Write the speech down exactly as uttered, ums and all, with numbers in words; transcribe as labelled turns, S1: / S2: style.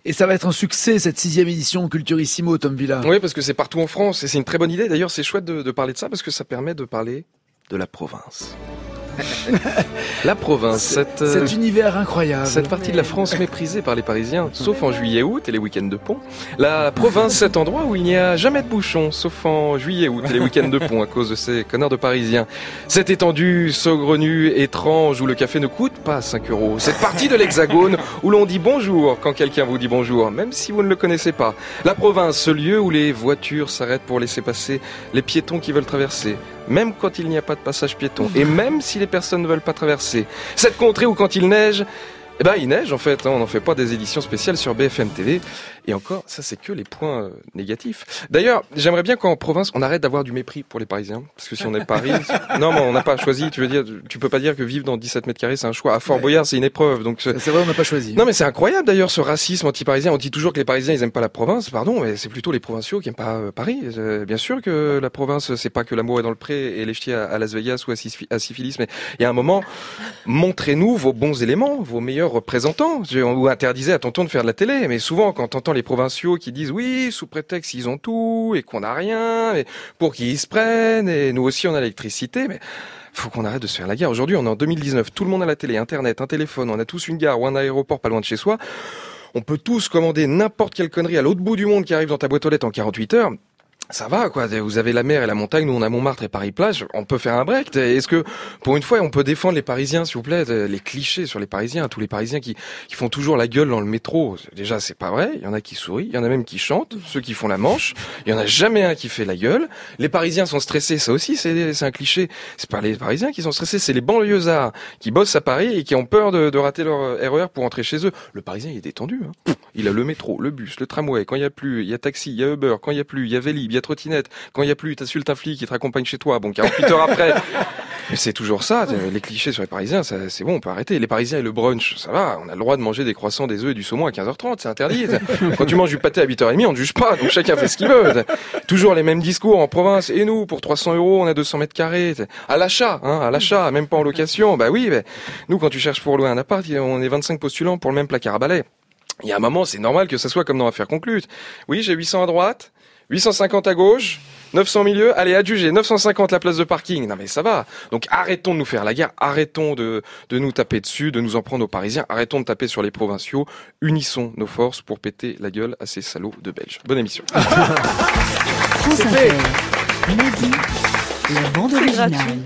S1: Et ça va être un succès, cette sixième édition Culturissimo, Tom Villa.
S2: Oui, parce que c'est partout en France et c'est une très bonne idée. D'ailleurs, c'est chouette de, de parler de ça parce que ça permet de parler de la province. La province, cette,
S1: cet euh, univers incroyable.
S2: Cette partie de la France méprisée par les Parisiens, sauf en juillet-août et les week-ends de pont. La province, cet endroit où il n'y a jamais de bouchons, sauf en juillet-août et les week-ends de pont à cause de ces connards de Parisiens. Cette étendue saugrenue, étrange, où le café ne coûte pas cinq euros. Cette partie de l'Hexagone où l'on dit bonjour quand quelqu'un vous dit bonjour, même si vous ne le connaissez pas. La province, ce lieu où les voitures s'arrêtent pour laisser passer les piétons qui veulent traverser. Même quand il n'y a pas de passage piéton, et même si les personnes ne veulent pas traverser. Cette contrée où quand il neige, eh ben il neige en fait, hein, on n'en fait pas des éditions spéciales sur B F M T V. Et encore, ça c'est que les points euh, négatifs. D'ailleurs, j'aimerais bien qu'en province, on arrête d'avoir du mépris pour les Parisiens. Parce que si on est Paris... non, mais on n'a pas choisi, tu veux dire, tu peux pas dire que vivre dans dix-sept mètres carrés, c'est un choix. À Fort Boyard, c'est une épreuve. Donc
S1: c'est vrai, on n'a pas choisi.
S2: Non, mais c'est incroyable d'ailleurs, ce racisme anti-parisien. On dit toujours que les Parisiens, ils aiment pas la province, pardon, mais c'est plutôt les provinciaux qui aiment pas euh, Paris. Euh, bien sûr que la province, c'est pas que l'amour est dans le pré et les ch'tis à, à Las Vegas ou à, Sif- à Syphilis, mais il y a un moment, montrez-nous vos bons éléments, vos meilleurs représentants. On vous interdisait à tonton de faire de la télé, mais souvent, quand t'entends les provinciaux qui disent oui, sous prétexte ils ont tout et qu'on n'a rien, et pour qui ils se prennent, et nous aussi on a l'électricité, mais faut qu'on arrête de se faire la guerre. Aujourd'hui, on est en deux mille dix-neuf, tout le monde a la télé, internet, un téléphone, on a tous une gare ou un aéroport pas loin de chez soi. On peut tous commander n'importe quelle connerie à l'autre bout du monde qui arrive dans ta boîte aux lettres en quarante-huit heures. Ça va, quoi. Vous avez la mer et la montagne, nous on a Montmartre et Paris-Plage, on peut faire un break. Est-ce que, pour une fois, on peut défendre les Parisiens, s'il vous plaît, les clichés sur les Parisiens, tous les Parisiens qui, qui font toujours la gueule dans le métro. Déjà, c'est pas vrai. Il y en a qui sourient, il y en a même qui chantent, ceux qui font la manche. Il y en a jamais un qui fait la gueule. Les Parisiens sont stressés, ça aussi, c'est, c'est un cliché. C'est pas les Parisiens qui sont stressés, c'est les banlieusards qui bossent à Paris et qui ont peur de, de rater leur R E R pour rentrer chez eux. Le Parisien, il est détendu, hein. Il a le métro, le bus, le tramway. Quand il y a plus, il y a taxi, il y a Uber. Quand il y a plus, il y a Vélib, il y a trottinette. Quand il y a plus, t'insultes un flic qui te raccompagne chez toi. Bon, quarante-huit heures après. Mais c'est toujours ça. Les clichés sur les Parisiens, ça, c'est bon, on peut arrêter. Les Parisiens et le brunch, ça va. On a le droit de manger des croissants, des œufs et du saumon à quinze heures trente. C'est interdit. Quand tu manges du pâté à huit heures trente, on ne juge pas. Donc chacun fait ce qu'il veut. Toujours les mêmes discours en province. Et nous, pour trois cents euros, on a deux cents mètres carrés. À l'achat, hein, à l'achat, même pas en location. Bah oui, bah, nous, quand tu cherches pour louer un appart, on est vingt-cinq postulants pour le même placard à balai. Il y a un moment, c'est normal que ça soit comme dans Affaires conclues. Oui, j'ai huit cents à droite, huit cent cinquante à gauche, neuf cents au milieu. Allez, adjugé, neuf cent cinquante la place de parking. Non mais ça va. Donc arrêtons de nous faire la guerre, arrêtons de, de nous taper dessus, de nous en prendre aux Parisiens, arrêtons de taper sur les provinciaux, unissons nos forces pour péter la gueule à ces salauds de Belges. Bonne émission.
S3: France Inter, Nagui, la bande originale.